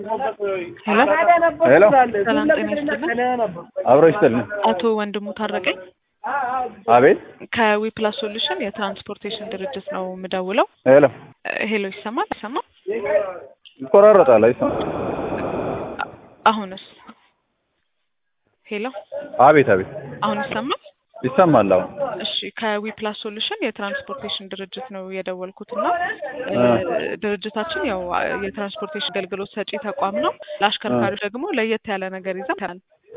ሄሎ ሄሎ ሰላም ጤና ይስጥልኝ። አብሮ ይስጥልኝ። አቶ ወንድሙ ታረቀኝ አቤት። ከዊፕላስ ሶሉሽን የትራንስፖርቴሽን ድርጅት ነው የምደውለው። ሄሎ ሄሎ ይሰማል? ይሰማል? ይቆራረጣል። አይሰማም። አሁንስ? ሄሎ አቤት አቤት። አሁን ይሰማል? ይሰማል አሁን። እሺ ከዊፕላስ ሶሉሽን የትራንስፖርቴሽን ድርጅት ነው የደወልኩትና ድርጅታችን ያው የትራንስፖርቴሽን አገልግሎት ሰጪ ተቋም ነው። ለአሽከርካሪዎች ደግሞ ለየት ያለ ነገር ይዘናል።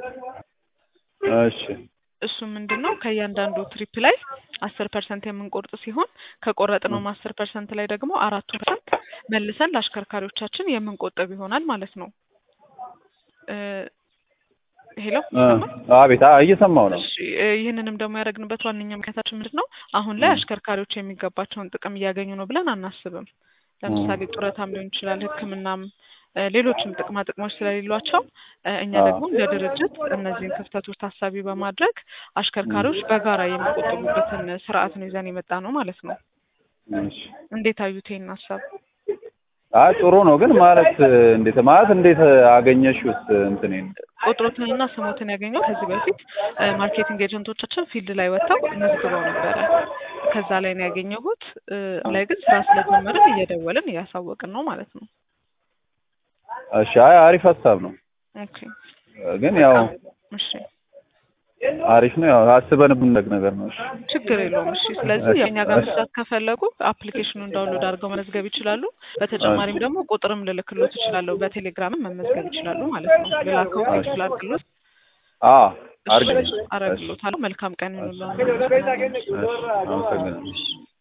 እሺ እሱ ምንድነው ከእያንዳንዱ ትሪፕ ላይ 10% የምንቆርጥ ሲሆን ከቆረጥነው 10% ላይ ደግሞ 4% መልሰን ለአሽከርካሪዎቻችን የምንቆጥብ ይሆናል ማለት ነው። ሄሎ አቤት እየሰማው ነው። እሺ ይሄንንም ደግሞ ያደረግንበት ዋነኛ ምክንያታችን ምንድነው አሁን ላይ አሽከርካሪዎች የሚገባቸውን ጥቅም እያገኙ ነው ብለን አናስብም። ለምሳሌ ጡረታም ሊሆን ይችላል፣ ሕክምናም ሌሎችም ጥቅማ ጥቅሞች ስለሌሏቸው እኛ ደግሞ እንደ ድርጅት እነዚህን ክፍተቶች ታሳቢ በማድረግ አሽከርካሪዎች በጋራ የሚቆጥቡበትን ስርዓት ነው ይዘን የመጣ ነው ማለት ነው። እሺ እንዴት አዩት ይሄን ሀሳብ? ጥሩ ነው ግን እንዴት አገኘሽውስ? እንትኔን ቁጥሮትንና ስሞትን ያገኘው ከዚህ በፊት ማርኬቲንግ ኤጀንቶቻችን ፊልድ ላይ ወጥተው መዝግበው ነበረ። ከዛ ላይ ነው ያገኘሁት። ላይ ግን ስራ ስለጀመርን እየደወልን እያሳወቅን ነው ማለት ነው። እሺ አሪፍ ሀሳብ ነው። ኦኬ ግን ያው እሺ አሪፍ ነው። ያው አስበንበት ነገር ነው። እሺ ችግር የለውም። እሺ ስለዚህ የኛ ጋር መስራት ከፈለጉ አፕሊኬሽኑን ዳውንሎድ አድርገው መመዝገብ ይችላሉ። በተጨማሪም ደግሞ ቁጥርም ልልክሎት ይችላሉ። በቴሌግራምም መመዝገብ ይችላሉ ማለት ነው። ልላከው ይችላልክሎት አረግሎታለሁ። መልካም ቀን ይሁንልዎት። አመሰግናለሁ።